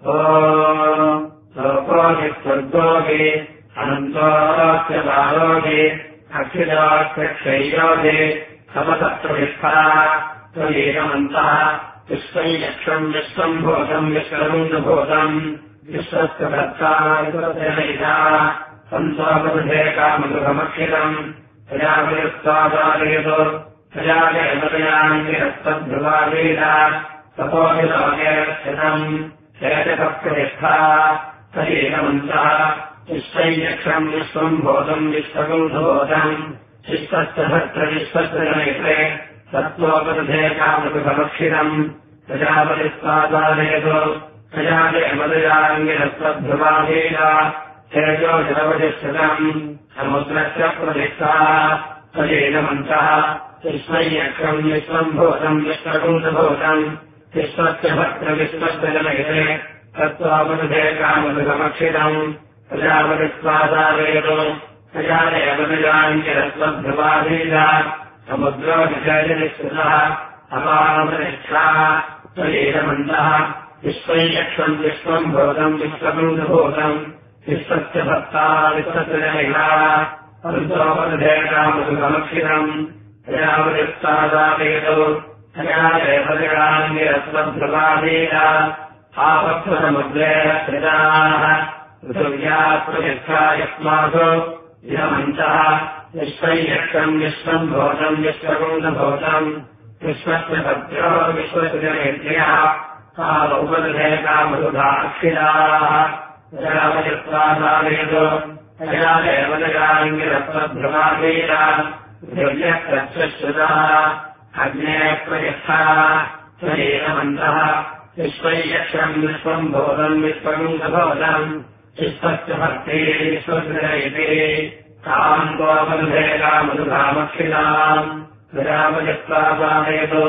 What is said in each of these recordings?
लोकोऽपि स्वर्गोऽपि अनन्तोऽस्यदारोऽपि अखिलोऽस्यक्षैरोऽपि समतत्प्रविष्टा त्वयेकमन्तः विश्वम् यक्षम् विश्वम् भूतम् विश्वरूपभूतम् विश्वस्य कर्ता सन्तोपदे कामदुःखमक्षितम् प्रजापतिस्वादालयतु प्रजापतिमतयाङ्गिरस्तद्भुवावेदा तपोऽपि लोके स्थितम् शेषकप्रतिष्ठा तदेकमन्तः विश्वम् यक्षम् विश्वम् भूतम् विश्वरूपभूतम् विश्वस्य भर्तृविश्वस्य जनयित्रे तत्त्वोपदे कामदुःखमक्षितम् प्रजापतिस्वादालयतु प्रजापतिमतयाङ्गिरस्तद्भुवावेदा तेजो जलवतिष्ठितम् समुद्रस्य प्रतिष्ठा तदेकमन्तः विश्वम् यक्षम् विश्वम् भूतम् विश्वरूपभूतम् विश्वस्य भर्तृविश्वस्य जनयित्रे तत्त्वोपदे कामदुःखमक्षितम् प्रजापतिस्वादालयतु प्रजापतिमतयाङ्गिरस्तद्भुवावेदा समुद्रो विजयनिष्ठितः अपारप्रतिष्ठा तदेकमन्तः विश्वम् यक्षम् विश्वम् भूतम् विश्वरूपभूतम् विश्वस्य भक्ता विश्वस्य जनयिता तत्त्वोपदे कामदुःखमक्षितम् प्रजापतिस्वादालयतु प्रजापतिमतयाङ्गिरस्तद्भुवावेदा आपत्समुद्रे स्थिताः पृथिव्याः प्रतिष्ठा यस्मासु इदमन्तः विश्वम् यक्षम् विश्वम् भूतम् विश्वरूपभूतम् विश्वस्य भद्रो विश्वस्य जनयित्र्यः उपदे कामदुःखाक्षिताः प्रजापतिस्वादालयतु प्रजापतिमतयाङ्गिरस्तद्भुवावेदा पृथिव्यः अग्ने प्रतिष्ठा तदेकमन्तः विश्वम् यक्षम् विश्वम् भूतम् विश्वरूपभूतम् विश्वस्य भक्ते विश्वस्य जनयिते तान्तोपदे कामदुःखामक्षिताम् प्रजापतिस्वादालयतु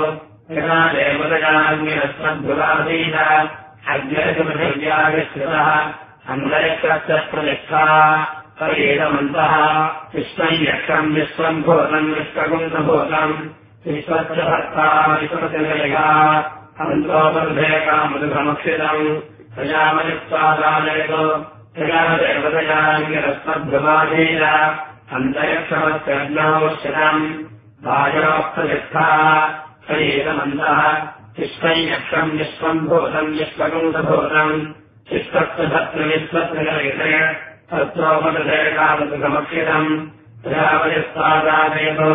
प्रजापतिमतयाङ्गिरस्तद्भुवावेदा अग्निपृथिव्याविश्रितः अन्तरिक्षस्य प्रतिष्ठा तदेकमन्तः विश्वम् यक्षम् विश्वम् भूतम् विश्वरूपभूतम् विश्वस्य भर्ता विश्वस्य जनयिता अन्तोपदे कामदुःखमक्षितम् प्रजापतिस्वादालयतु प्रजापतिमतयाङ्गिरस्तद्भुवावेदा अन्तरिक्षमस्य अग्नौश्चितम् वायोः प्रतिष्ठा तदेकमन्तः विश्वम् यक्षम् विश्वम् भूतम् विश्वरूपभूतम् विश्वस्य भर्तृविश्वस्य जनयित्रे तत्त्वोपदे कामदुःखमक्षितम् प्रजापतिस्वादालयतु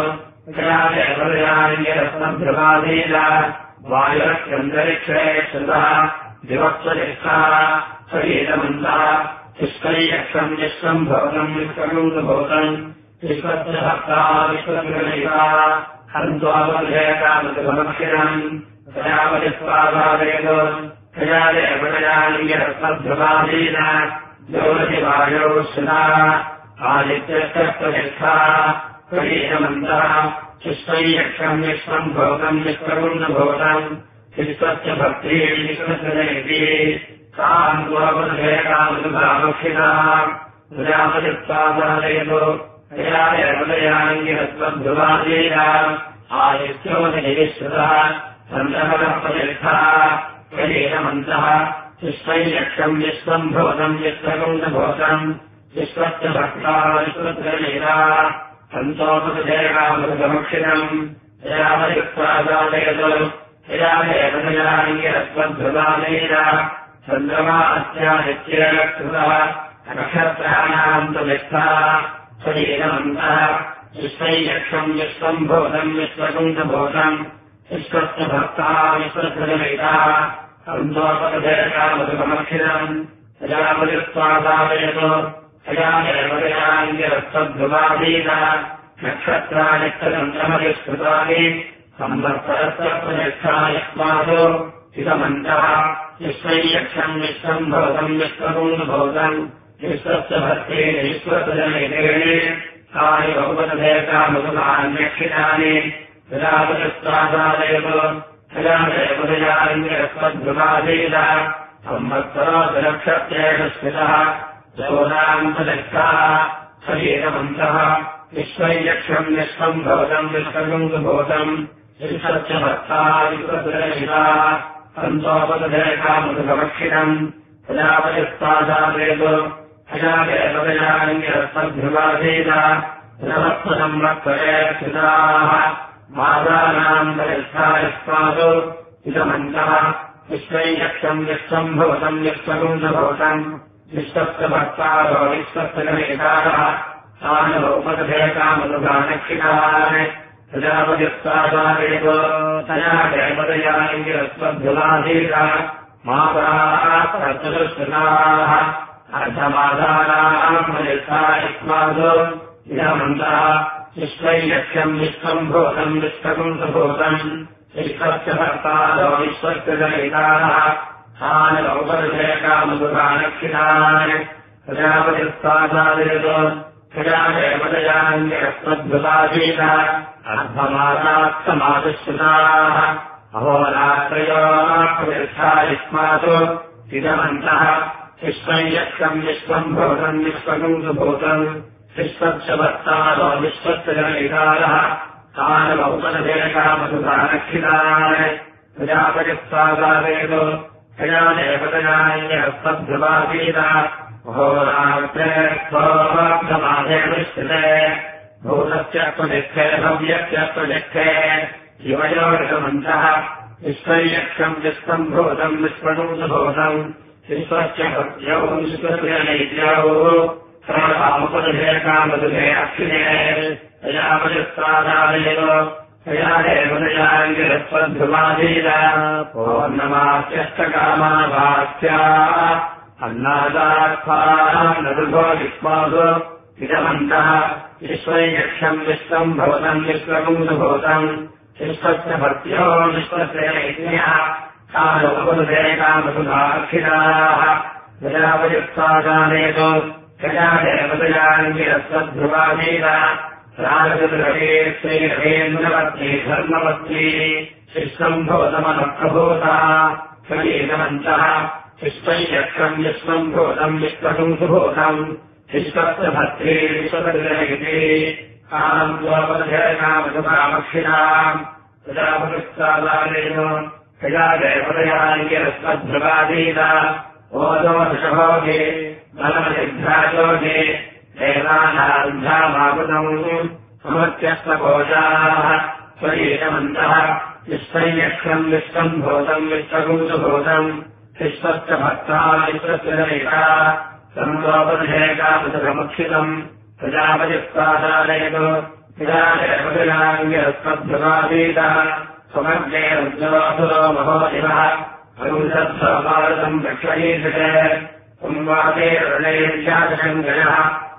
प्रजापतिमतयाङ्गिरस्तद्भुवावेदा वायुरस्यन्तरिक्षे श्रुतः दिवत्प्रतिष्ठा तदेकमन्तः विश्वम् यक्षम् विश्वम् भूतम् विश्वरूपभूतम् विश्वस्य भक्ता विश्वस्य जनयिता अन्तोपदे कामदुःखमक्षितम् प्रजापतिस्वादालयतु प्रजापतिमतयाङ्गिरस्तद्भुवावेदा ज्योतिवायोः श्रुता आदित्यस्य प्रतिष्ठा तदेकमन्तः विश्वम् यक्षम् विश्वम् भूतम् विश्वरूपभूतम् विश्वस्य भक्ते विश्वस्य जनयिते तान्तोपदे कामदुःखामक्षिताम् प्रजापतिस्वादालयतु प्रजापतिमतयाङ्गिरस्तद्भुवावेदा आदित्योनिश्रुतः चन्द्रमसः प्रतिष्ठा तदेकमन्तः विश्वम् यक्षम् विश्वम् भूतम् विश्वरूपभूतम् विश्वस्य भक्ता विश्वस्य जनयिता तन्तोपदे कामदुःखमक्षितम् प्रजापतिस्वादालयतु प्रजापतिमतयाङ्गिरस्तद्भुवावेदा चन्द्रमा अस्यादित्येन कृतः नक्षत्राणाम् प्रतिष्ठा तदेकमन्तः विश्वम् यक्षम् विश्वम् भूतम् विश्वरूपभूतम् विश्वस्य भक्ता विश्वस्य जनयिता तन्तोपदे कामदुःखमक्षितम् प्रजापतिस्वादालयतु प्रजापतिमतयाङ्गिरस्तद्भुवावेदा नक्षत्राणि चन्द्रमतिष्कृतानि संवत्सरस्य प्रतिष्ठा यस्मासु इदमन्तः विश्वम् यक्षम् विश्वम् भूतम् विश्वरूपभूतम् विश्वस्य भक्ते विश्वस्य जनयिते तानि उपदे कामदुःखान्यक्षितानि प्रजापतिस्वादालयतु प्रजापतिमतयाङ्गिरस्तद्भुवावेदा संवत्सरोऽनक्षत्रेण स्थितः जोनाम् प्रतिष्ठा तदेकमन्तः विश्वम् यक्षम् विश्वम् भूतम् विश्वरूपभूतम् विश्वस्य भक्ता विश्वस्य जनयिता तन्तोपदे कामदुःखमक्षितम् प्रजापतिस्तासादेतो प्रजादेवतयाङ्गिरस्मद्भ्युवासीत संरक्षणे मातानाम् परिष्ठायस्मासु इदमन्तः विश्वैयक्षम् विश्वम् भवतम् विश्वगुम् भवतम् विश्वस्य भक्तारो विश्वस्य गणेतारः सानुपदभेकामनुगानक्षितान् प्रजापतिस्तासादेतो तया देवतयाङ्गिरस्मद्भ्युवासीत माताः अर्धमाधानाम् परिष्ठायस्मासु इदमन्तः विश्वैयक्षम् विश्वम् भूतम् विश्वगुम् भूतम् विश्वस्य भक्तारो विश्वस्य गणेतारः सानुपदभेकामनुगानक्षितान् प्रजापतिस्तासादेतो प्रजादेवतयाङ्गिरस्मद्भ्युवासीत अर्धमासात्समासुश्रुताः अहोरात्रयोः प्रतिष्ठायस्मासु इदमन्तः विश्वैयक्षम् विश्वम् भूतम् विश्वगुम् भूतम् विश्वस्य भक्तारो विश्वस्य गणेतारः सानुपदभेकामनुगानक्षितान् प्रजापतिस्तासादेतो प्रजादेवतयाङ्गिरस्मद्भ्युवासीत अहोरात्रे स्वोऽर्धमासेष्ठिते भूतस्य प्रदिक्षे भव्यस्य प्रदिक्षे शिवयोरिदमन्तः विश्वैयक्षम् विश्वम् भूतम् विश्वगुम् भूतम् विश्वस्य भक्त्यौ विश्वस्य नैत्याौ सर्वामुपदभेकामनुगे अक्षिणे प्रजापतिस्तासादेतो प्रजादेवतयाङ्गिरस्मद्भ्युवासीत पूर्णमास्यष्टकामाभास्या अन्नादात्मानदुर्भो विश्वासु इदमन्तः विश्वैयक्षम् विश्वम् भवतम् विश्वगुम् भूतम् विश्वस्य भक्त्यो विश्वस्य नैत्याः सानुपदभेकामनुगाक्षिताः प्रजापतिस्तासादेतो प्रजादेवतयाङ्गिरस्मद्भ्युवासीत राजगृहे श्रीरवेन्द्रपत्नी धर्मपत्नी विश्वम् भूतमनप्रभूता स्वयेदमन्तः विश्वैयक्षम् विश्वम् भूतम् विश्वगुम् भूतम् विश्वस्य भर्त्री विश्वगृहे कामक्षिणाम् प्रजापतिस्तासादेतो प्रजादेवतयाङ्गिरस्मद्भ्युवासीत ओजो दशभोगे बलमसिद्धायोगे देवानान्धामाकृतम् समत्यस्तकोजाः स्वयेदमन्तः विश्वैयक्षम् विश्वम् भूतम् विश्वगुम् भूतम् विश्वस्य भक्ता विश्वस्य गणेता सर्वोपदभेकामनुगमुक्षितम् प्रजापतिस्तासादेतो प्रजादेवतयाङ्गिरस्मद्भ्युवासीत स्वमग्ने रुद्रोऽसुरो महोदिवः भविष्यत्समारतम् रक्षयीषते संवादे ऋणेर्यादशम् गणः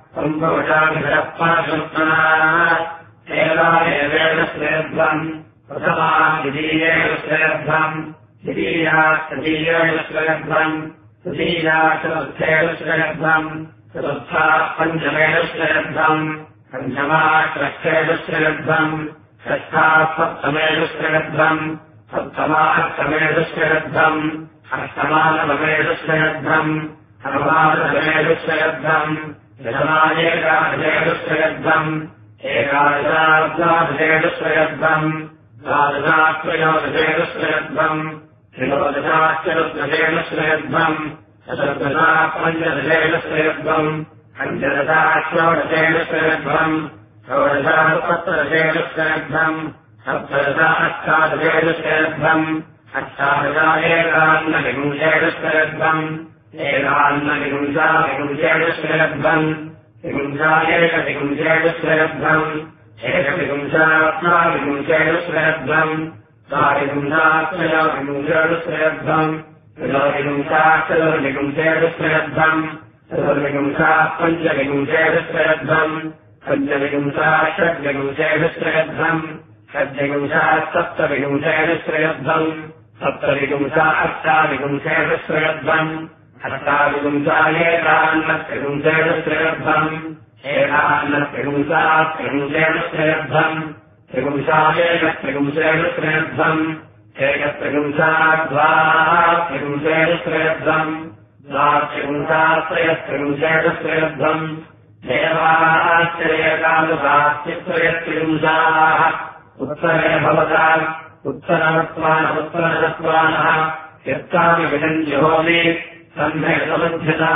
सम्भवशाभिधरप्पाशुत्मनाः एवादेवेण श्रेध्वम् प्रथमा द्वितीयेण श्रेध्वम् द्वितीया तृतीयेण श्रेध्वम् तृतीया चतुर्थेन श्रेध्वम् चतुर्था पञ्चमेन श्रेध्वम् पञ्चमा षष्ठेन श्रेध्वम् षष्ठा सप्तमेन श्रेध्वम् सप्तमाष्टमेन श्रेध्वम् अष्टमानवमेन श्रेध्वम् नवमादशमेन श्रेध्वम् दशमानेकादशेन श्रेध्वम् एकादशार्धादशेन श्रेध्वम् द्वादशात्रयोदशेन श्रेध्वम् त्रयोदशाचतुर्दशेन श्रेध्वम् चतुर्दशा पञ्चदशेन श्रेध्वम् पञ्चदशा षोडशेन श्रेध्वम् षोडशा सप्तदशेन श्रेध्वम् सप्तदशा अष्टादशेन श्रेध्वम् अष्टादशा एकान्नविंशेन श्रेध्वम् एकान्नविंशाविंशेन श्रेध्वम् विंशा एकविंशेन श्रेध्वम् एकविंशात्माविंशेन श्रेध्वम् द्वाविंशात्रयोविंशेन श्रेध्वम् त्रयोविंशाचतुर्विंशेन श्रेध्वम् चतुर्विंशा पञ्चविंशेन श्रेध्वम् पञ्चविंशा षड्विंशेन श्रेध्वम् षड्विंशा सप्तविंशेन श्रेध्वम् सप्तविंशा अष्टाविंशेन श्रेध्वम् अष्टाविंशा एकान्नत्रिंशेन श्रेध्वम् एकान्नत्रिंशा त्रिंशेन श्रेध्वम् त्रिंशा एकत्रिंशेन श्रेध्वम् एकत्रिंशा द्वात्रिंशेन श्रेध्वम् द्वात्रिंशा त्रयस्त्रिंशेन श्रेध्वम् देवाश्चर्यकालुकाश्चित्रयत्रिंशाः उत्तरे भवता उत्तरनत्वानः यत्तानि विदञ्जहोमि सन्धेतमध्यता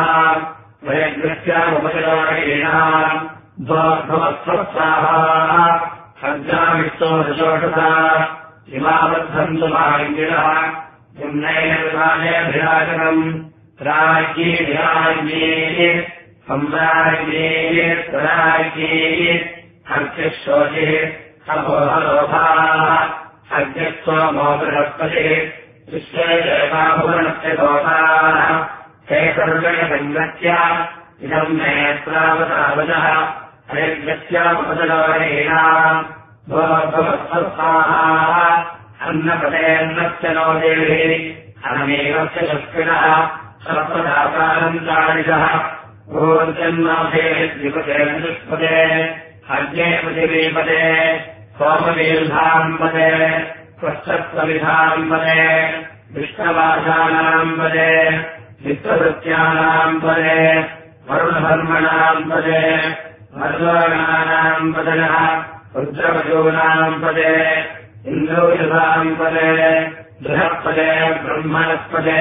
वयग्रस्यामुपचरणेनाम् द्वाभवत्सत्साः सज्जामिष्टो दशोषता इमावद्धन्तु मालिङ्गिनः पुण्यैर्वाणेऽभिराजनम् राज्ञी विराज्ञी सम्राज्ञी स्वराज्ञी हर्त्यशोचिः अभोहलोभाः हर्त्यस्वमो बृहस्पतिः विश्वे देवाभुवनस्य दोषाः ते सर्वैर्गत्य इदम् मे प्रावतावचः हरिर्गस्यामुपचरणेनाम् भवत्सत्साः अन्नपदेऽन्नस्य नो देवी अनमेवस्य शस्त्रिणः सर्वदाकानन्तारिषः भूर्जन्माभे द्विपदे निष्पदे अग्ने पृथिवीपदे सोमवीर्धाम् पदे स्वच्छत्वविधाम् पदे विष्णवासानाम् पदे विश्वभृत्यानाम् पदे वरुणधर्मणाम् पदे मर्वाणानाम् पदनः रुद्रपशूनाम् पदे इन्द्रोयुधाम् पदे बृहत्पदे ब्रह्मणस्पदे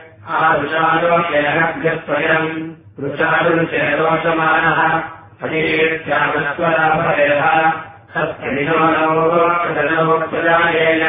आरुषारोचेहभ्यस्वयम् रुचारुचेरोचमानः हरित्यामस्वराभयः सत्करिणोप्रजायेन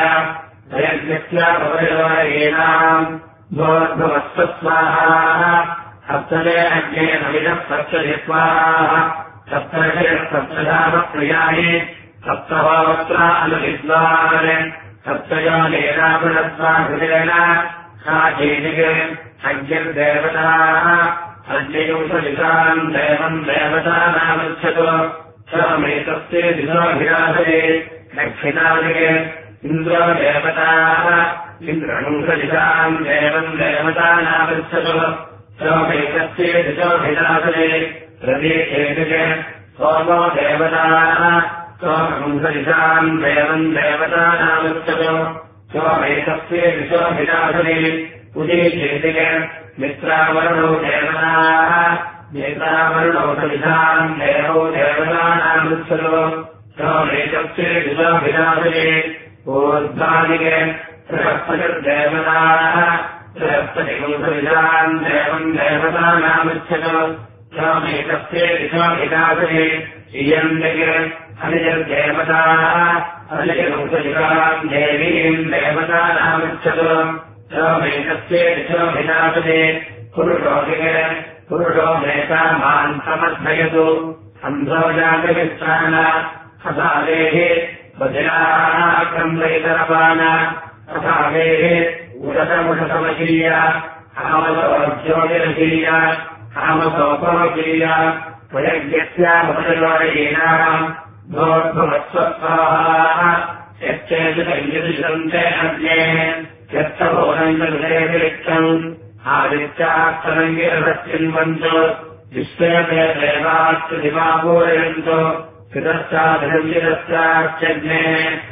वयज्ञस्यापवयोरेणाम् भोर्भवत्सत्स्वाहा सप्तमे अग्ने नमिदः सप्तति स्वाहा सप्तर्षयः सप्तधामप्रियाणि सप्तहोत्रा अनुविद्वान् सप्तयोनेनापुनस्वा हृदेन सा चेतिके अग्निर्देवताः अग्नियुंसदिशाम् देवम् देवतानामृच्छतु स्वमेतस्ते दिशोऽभिराधे दक्षिणादिके इन्द्रो देवताः इन्द्रनुंसदिशाम् देवम् देवतानामृच्छतु स्वमेतस्ते दिशोऽभिराधे हृदये सोमो देवताः सोमंसदिशाम् देवम् देवतानामृच्छतु स्वमेतस्ते दिशोऽभिराधे उदीचेतिके मित्रावरुणो देवताः नेत्रावरुणो सदिशाम् देवो देवतानामृच्छतु स्वमेतस्ते दिशोऽभिराधे ऊर्ध्वादिके बृहस्पतिर्देवताः बृहस्पतिगुंसदिशाम् देवम् देवतानामृच्छतु स्वमेतस्ते दिशोऽभिराधे इयन्दिके अनिजर्देवताः अनिजगुंसदिशाम् देवीम् देवतानामृच्छतु स्वमेतस्ते दिशोऽभिराधे पुरुषोदिके पुरुषो मेकामान् समर्थयतु अन्धोजातविश्राण असादेः वज्राः क्रम्बैतरपान असादेः उदतमुषसमशीय अहमसोज्योतिरशीय अहमसोपमशीय वयज्ञस्यामुपचरणेनाम् भोर्भवत्सत्साः यच्चेतुसंयुतिशन्ते अग्ने यत्तभोनन्दविषयतिरिक्तम् आदित्यास्तरङ्गिरसच्चिन्वन्तु विश्वे ते देवास्तु दिवापूरयन्तु पितश्चाभिरञ्जितश्चाच्चग्ने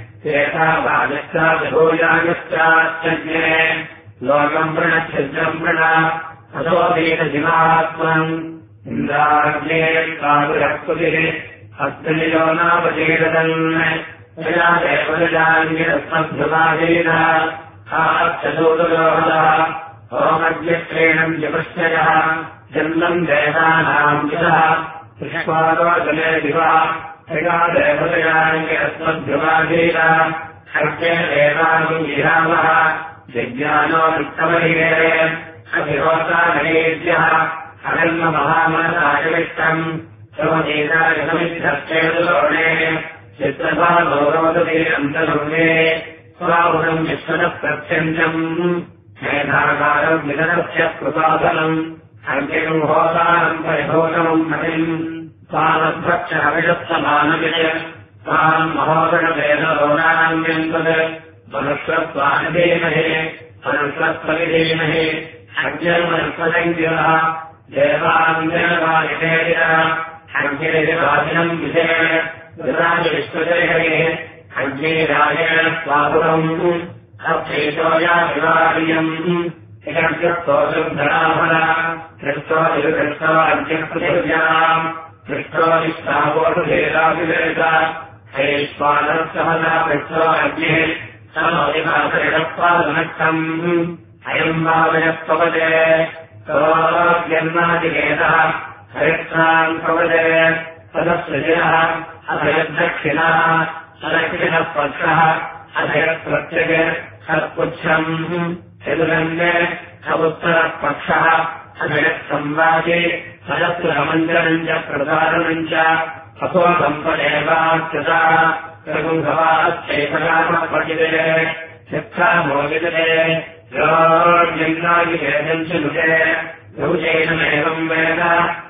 एतावादिश्चाभिभूयागश्चाच्चग्ने लोकम् प्रणच्छिद्रम् प्रण अथोऽपीतशिवात्मम् इन्द्राग्ने काबुरक्पुतिः हस्तिनिलो नावचेदन् यया देवजाङ्गिरस्मभ्युपाधीन चतुर्दोहः ओमज्ञश्रेणम् जपश्चयः जन्मम् देवानाम् विदः पुष्पादो जले दिवः यया देवजाङ्गिरस्मभ्युपाधीन हर्ये देवाम् विहामः यज्ञानो वित्तमहिरे अभिहोतानैद्यः अनन्महामनसायविष्टम् स्वमेतायसमिद्धश्चेतुलोणे चित्रभागौरवदे अन्तर्वे स्वाहुनम् विश्वनः प्रत्यञ्चम् मेधाकारम् विदनस्य कृपादनम् हर्यम् होतानम् परिभूतमम् मतिम् स्वानभक्षहविषत्समानविजय स्वाम् महोदरवेदरोणान्यन्तद् मनुष्यत्वानधीमहे मनुष्यत्वविधीमहे हर्यमनुष्वसङ्गिरः देवान्देवायितेरिरः हर्येवादिनम् विजय विराजविश्वजयहे हर्येराजेन स्वाहुरम् अक्षेतोयाविवार्यम् हिरण्यस्तोषुद्धराभर कृष्टो निरुकृष्टो अर्घ्यपृथिव्याम् कृष्टो निष्ठावोषुधेराभिवेद हैष्वानः कृष्टो अर्घ्ये समोदिवासरिडप्पादनक्षम् अयम् वावयत्वपदे हयर्नादिकेतः हयत्रान् प्रवदे तदसृजः अभयदक्षिणः अदक्षिणः पक्षः अभयप्रत्यग हत्पुच्छम् चतुरङ्गे उत्तरपक्षः अभयत्संवादे हयत्रमञ्जनम् च प्रसारणम् च अथो सम्पदेवाच्युता रघुभवाश्चैतरामपठिते शिक्षामोदिते योर्यन्नादिकेतम् च नुते योजैनमेवम् वेद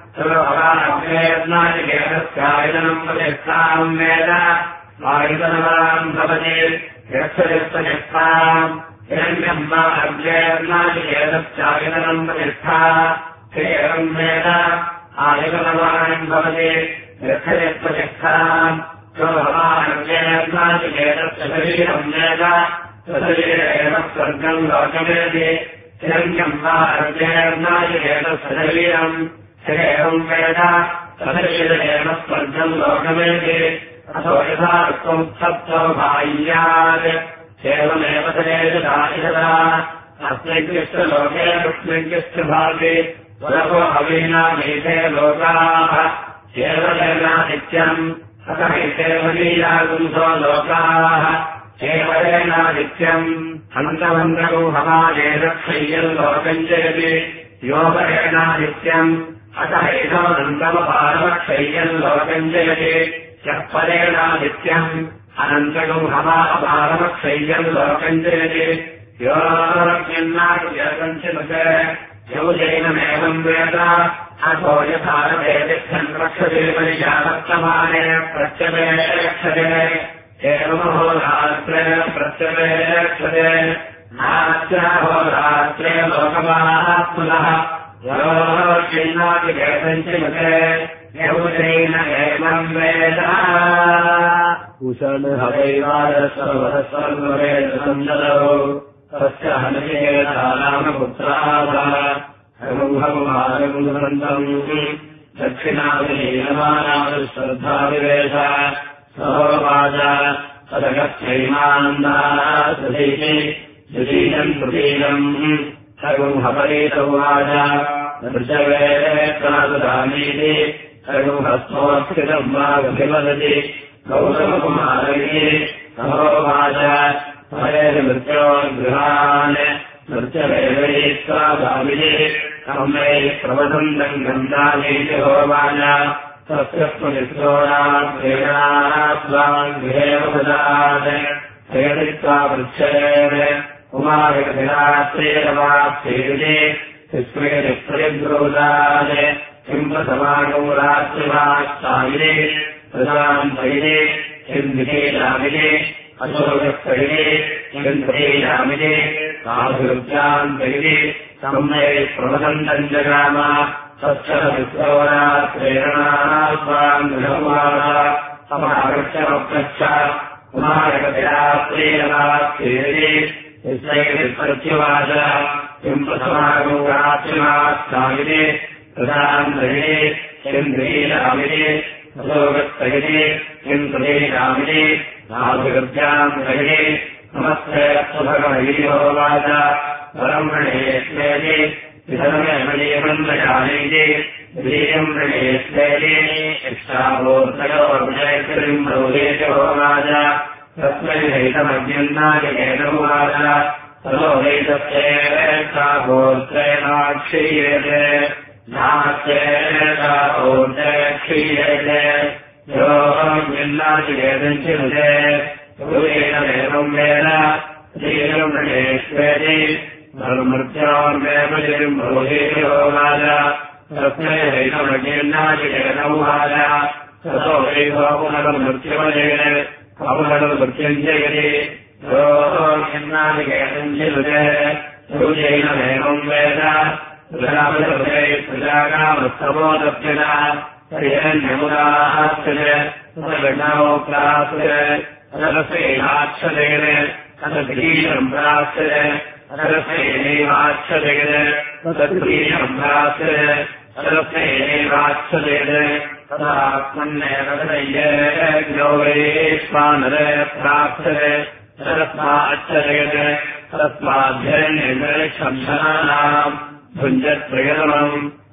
सर्वभवाग्नेर्नादिकेतस्यायतनम् प्रतिष्ठाम् वेद आयुधनवान् भवति यक्षयस्तनिष्ठाम् हिरण्यम् वा अग्नेर्नादिकेतस्यायतनम् प्रतिष्ठा एवम् वेद आयुधनवान् भवति यक्षयस्तनिष्ठाम् सर्वभवाग्नेर्नादिकेतस्य शरीरम् वेद स्वशरीरेण स्वर्गम् लोकमेति हिरण्यम् वा अग्नेर्नादिकेतस्य शरीरम् एवम् वेद स्वशरीरेण स्वर्गम् लोकमेति अथो यथा सप्तो बाह्यात् एवमेव सरेशदाशिषदा अस्मिन्निष्टलोके कृष्णिष्टभागे वरको अवीनामेते लोकाः केवलेनादित्यम् अतः केवलीयागुंसो लोकाः केवलेनादित्यम् अनन्तमन्द्रगो हवानेरक्षय्यल्लोकम् जयति योगेनादित्यम् अतः एतमनन्तमपारमक्षय्यल्लोकम् जयति यः परेणादित्यम् अनन्तगो हवापारमक्षय्यल्लोकम् जयति योगेनादित्यम् चिनुते योजैनमेवम् वेद अथो यथा वेदिष्ठन् रक्षते परिजावर्तमाने प्रत्यवे रक्षते एवमहोरात्रे प्रत्यवे रक्षते नास्याहोरात्रे लोकमाः पुनः योगेनादिकेतम् चिनुते योजैन एवम् वेद उषणहवैवादसर्ववेदसन्दरौ तस्य हनयेतानामपुत्राः भगवानन्दम् दक्षिणाभिलीयमानाश्रद्धाविवेश सहोवाच तदगत्यैमानन्दासधीः द्वितीयम् तृतीयम् सर्वहपरीतौवाच नृजवेत्राददामीति सर्वहस्तोऽस्थितम् वा विवदति गौतमकुमारैः सहोवाच मृत्योर्गृहान् नृत्यवेदयित्वादामिने कम्मैः प्रवदन्तम् गन्धामीति होवाच तस्य स्मृतिस्तोरात्रेणास्वाङ्गृहेव ददात् प्रेरित्वा पृच्छेत् उमाविकधिरात्रेरवाप्येति स्मृतिप्रतिब्रूदात् किम् प्रसमागौ रात्रिवास्तामिने प्रदाम् तैरे किम् विधेयामिने अशोकस्तैरे किम् प्रदेयामिने साधुरुद्याम् तैरे सम्मैः प्रवदन्तम् जगाम तस्य विश्वरात्रेरणास्वाङ्गृहवाः समागच्छमप्रच्छ उमायकधिरात्रेरवाप्येति प्रत्युवाच किम् प्रसमागौ रात्रिवास्तामिने प्रदाम् तैरे किम् गृहीयामिने अशोकस्तैरे किम् प्रदेयामिने साधुरुद्याम् तैरे नमस्ते भगवैर्योवाच परम् ऋणेश्वेति विधर्मेमनीयमन्त्रयानीति द्वितीयम् ऋणेश्वेति इष्टाभूर्तयोर्जयतिरिम् ब्रूहीति होवाच तस्मै हैतमज्ञन्नायकेनोवाच ततो हैतस्येष्टाभूर्त्रेणाक्षीयते नास्येष्टाभूर्त्रे योऽज्ञन्नायकेनम् चिनुते गुरुवेणमेवम् वेद तृतीयम् ऋणेश्वेति धर्मृत्योर्वेपतिरिम् ब्रूहीति होवाच तस्मै हैतमज्ञन्नायकेनोवाच ततो वैभो पुनर्मृत्युमजेन अपुनर्मृत्युम् जयति योऽज्ञन्नायकेनम् चिनुते गुरुवेणमेवम् वेद प्रजापतिर्वे प्रजागामस्तमोदप्यनः हिरण्यमुदास्ते तदविष्णवोक्तास्ते तदस्यैवाच्छदेन तदद्रीशम् प्रास्ते तदस्यैवाच्छदेन तदद्रीशम् प्रास्ते तदस्यैवाच्छदेन तदात्मन्नेव तदय्यज्ञो वैश्वानरे प्राप्ते तदस्माच्छदेन तदस्माध्ययनेन्द्रक्षब्धनानाम् भुञ्जत्प्रयतमम्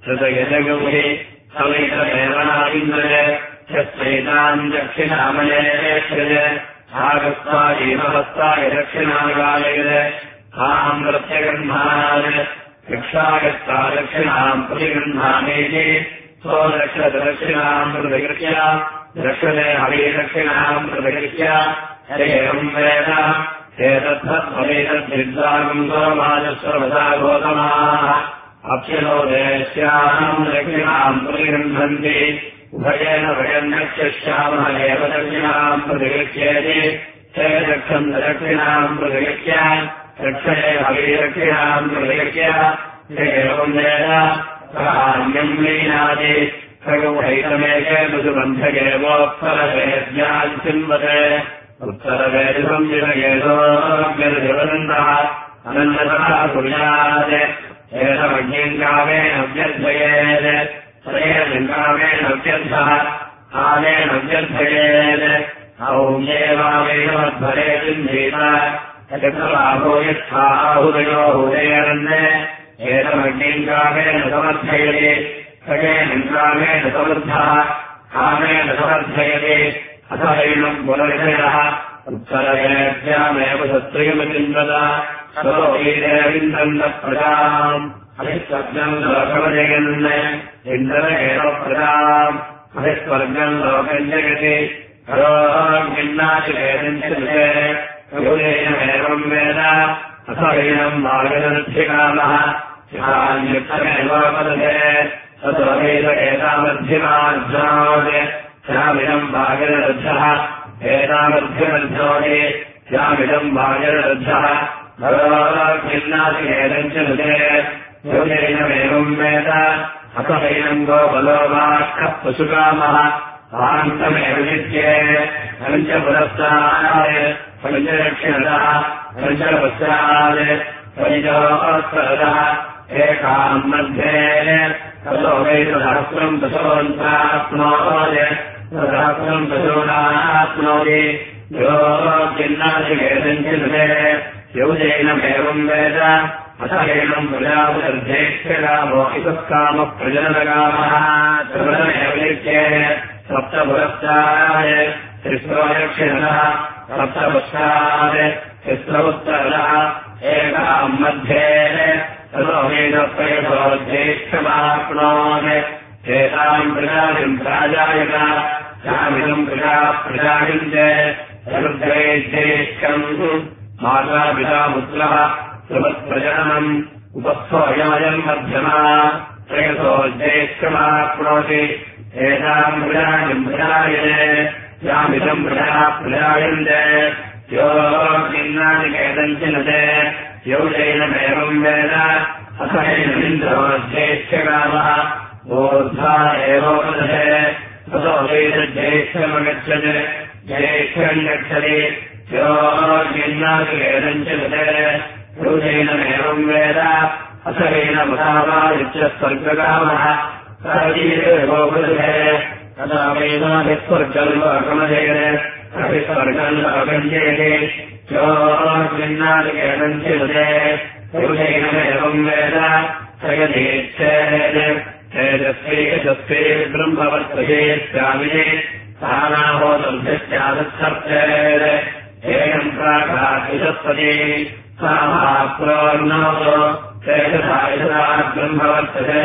श्रुतयजगौहि सवैतमेवनाविन्दय यस्यैताम् दक्षिणामयेक्षज आगस्त्वायैवहस्ताय दक्षिणागालय ताम् प्रत्यगृह्णाय भिक्षागस्ता दक्षिणाम् प्रतिगृह्णामेति सो दक्षिणाम् प्रतिगृह्य दक्षिणे हविदक्षिणाम् प्रतिगृह्य एवम् वेद एतद्धमेतद्विद्वागम् गोमाजस्वरवदा गोतमाः अप्यनो देश्याम् दक्षिणाम् प्रतिगृह्णन्ति उभयेन वयम् नक्ष्यामः एव दक्षिणाम् प्रतिगृह्येति ते दक्षम् दक्षिणाम् प्रतिगृह्य दक्षिणे हविदक्षिणाम् प्रतिगृह्य एवम् वेद अन्यम् लीनादि खगुहैतमेके मधुबन्धकेवोत्तरवेद्यान् चिन्वते उत्तरवेदिकम् विनयेतोऽभ्यर्जवदन्तः अनन्तरः कुर्यात् एतमज्ञम् कामेन व्यर्थयेत् तदेन कामेन व्यर्थः कामेन व्यर्थयेत् औम्येवामेवध्वरे चिन्धीत यत्राहो यच्छाहुदयो हुदयरन् एतमज्ञम् कामेन समर्थयति सकेन कामेन समर्थः कामेन समर्थयति अथ एनम् पुनर्जयः उत्तरवेद्यामेव सत्रियमचिन्वत ततो वीरेविन्दप्रजाम् अभिस्वर्गम् लोकमजयन् इन्द्र एव प्रजाम् अभिस्वर्गम् लोकम् जगति हरोन्नाचिवेदम् वेद अथ एनम् मार्गदर्शिकामः ध्यान्युक्तमेव वदते ततो वेद एतामध्यमार्जात् श्यामिदम् भागरद्धः एतामध्यमध्योनि श्यामिदम् भागरद्धः भगवान्नादिवेदम् च नुते योजनमेवम् वेद अथैनम् गोबलो वाक्खः पशुकामः आन्तमेव नित्ये पञ्चपुरस्ताय पञ्चदक्षिणतः पञ्चपश्चात् पञ्चोत्तरतः एकाम् मध्ये ततो वैतसहस्रम् दशोऽन्ताप्नोति सहस्रम् दशोनाप्नोति यो चिन्नादिवेदम् चिन्ते योजैनमेवम् वेद अथ एनम् प्रजापतिर्धेष्यकामो इतःकामः प्रजनकामः त्रिवृतमेव नित्ये सप्तपुरस्ताय त्रिस्रदक्षिणतः सप्तपश्चात् तिस्रोत्तरतः एकाम् मध्ये ततो वेदप्रयतोद्धेष्यमाप्नोत् एताम् प्रजातिम् प्राजायत यामिदम् प्रजायन्ते रुद्रेज्येष्यम् मातापिता पुत्रः सुमत्प्रजननम् उपस्थोऽयमयम् मध्यमा त्रयतोज्येष्यमाप्नोति एताम् प्रजातिम् प्रजायते यामिदम् प्रजायन्ते यो चिन्नादिकेदम् चिनते योजैनमेवम् वेद अथैनमिन्द्रोज्येष्यकामः ऊर्ध्वा एवोपदते ततो वेदज्येष्यमगच्छत् ज्येष्यम् गच्छति यो चिन्नादिकेदम् चिनते योजैनमेवम् वेद अथैनमुदावादित्यस्वर्गकामः एवोपदते तदा वेदाभिस्वर्गम् लोकमजयते अभिस्वर्गम् लोकञ्जयते यो चिन्नादिकेदम् चिनते योजैनमेवम् वेद सयधीच्छेत् तेजस्वी ब्रह्मवर्तये स्वामिने स्थानाहोदर्भ्यस्यादर्थर्चेत् एकम् प्राकाशिषस्पति सा महाप्रोर्णो तेजसा ब्रह्मवर्तते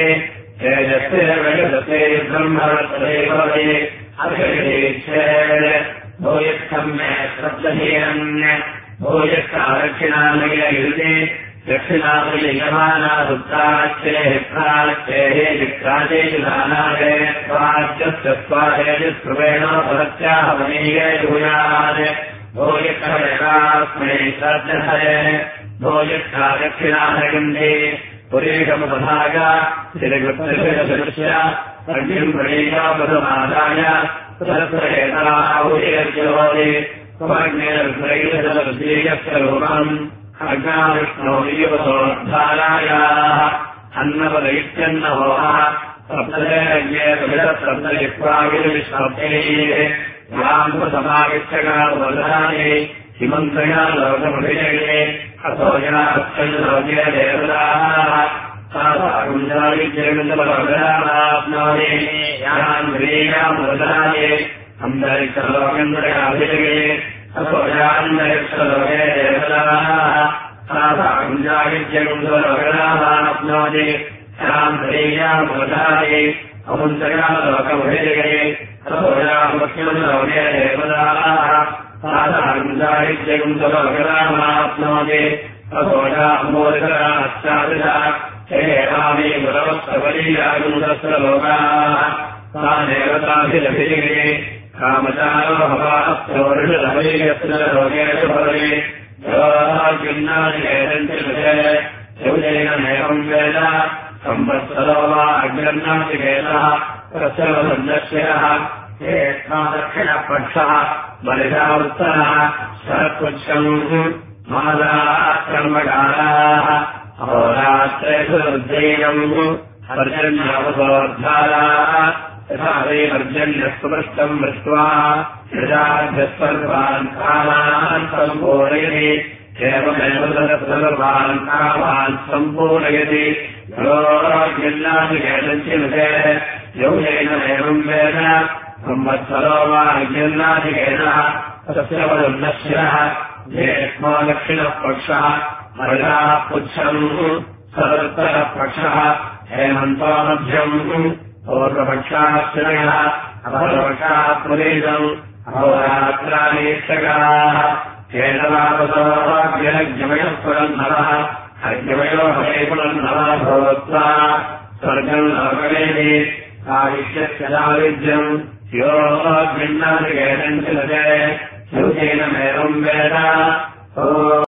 तेजस्वी ब्रह्मवर्तते भवति अभिधीच्छेत् भूयस्थम्ये शब्दहीनन्य भूयस्थादक्षिणामययुते दक्षिणामययमाना सुप्ताच्चेः प्राच्चेः विक्राचेजुधानाय स्वाच्यस्य स्वाहेजुस्कृवेण भवत्याः मनीये भूयात् भूयस्थमेकास्मै श्रद्धये भूयस्था दक्षिणानगन्धे पुरेशमुपभागा श्रीगुप्तस्य अग्निम् प्रणीयापदमादाय सरस्वहेताहुर्योति स्वग्नेर्प्रैलसदर्शेयस्वरूपम् अग्नाविष्णो नियुवसोद्धारायाः अन्नपदैत्यन्नहोः सप्तदेज्ञेतमिदसप्तजिह्वाविर्विष्णोः यान्तसमाविष्टकावधाने हिमन्तया लोकमभिजये अथो जनास्तल्लोके देवताः तासाकुञ्जाविद्येन्दुपरोग्रामाप्नोति यान् ह्रीयामुददाये अन्तरिक्षलोकेन्द्रयाभिजगे अथोयान्तरिक्षलोके देवताः तासाकुञ्जाविद्येन्दुपरोग्रामाप्नोति यान् ह्रीयामुददाये अमुन्तरिक्षलोकमभिजगे अथोयामुख्यलोके देवताः तासाकुञ्जाविद्येन्दुपरोग्रामाप्नोति अथोयामोदराश्चादिशः हेरामि गुरवस्तवलीयागुन्दस्रलोकाः सा देवताभिरभिजगे कामचारो भवास्तोरुषदभैर्यस्य लोकेषु भवति योगिन्नादिकेतञ्चिविषये शिवजैनमेवं वेद संवत्सरो वा अग्निर्नादिकेतः तस्य वन्दस्यः दक्षिणपक्षः बलिदावृत्तः शरत्पुच्छम् मादाः कर्मकाराः अहोरात्रेषु रुद्रेयम् पर्जन्यावसोद्धाराः यथा वै पर्जन्यस्पृष्टम् मृष्ट्वा यजाभ्यस्पर्वान् कामान् सम्पूरयति एवमेव सर्वान् कामान् सम्पूरयति योगिन्नादिकेतञ्चिविषये योगेनमेवं वेद संवत्सरो वा यज्ञन्नादिकेनः तस्य वदन्नश्यः येष्मो दक्षिणः पक्षः मृगाः पुच्छम् सदुत्तरः पक्षः हेमन्तो मध्यम् पूर्वपक्षाः श्रयः अपरपक्षाः प्रदेशम् अहोरात्राणीक्षकाः केनवापसोऽग्निरग्निमयः पुरन्धरः अग्निमयो हरे पुरन्धरः भूत्वा स्वर्गम् लोकवेदि आदिश्यस्य दारिद्र्यम् योऽग्निन्नादिकेतञ्चिलते योगेनमेवं वेद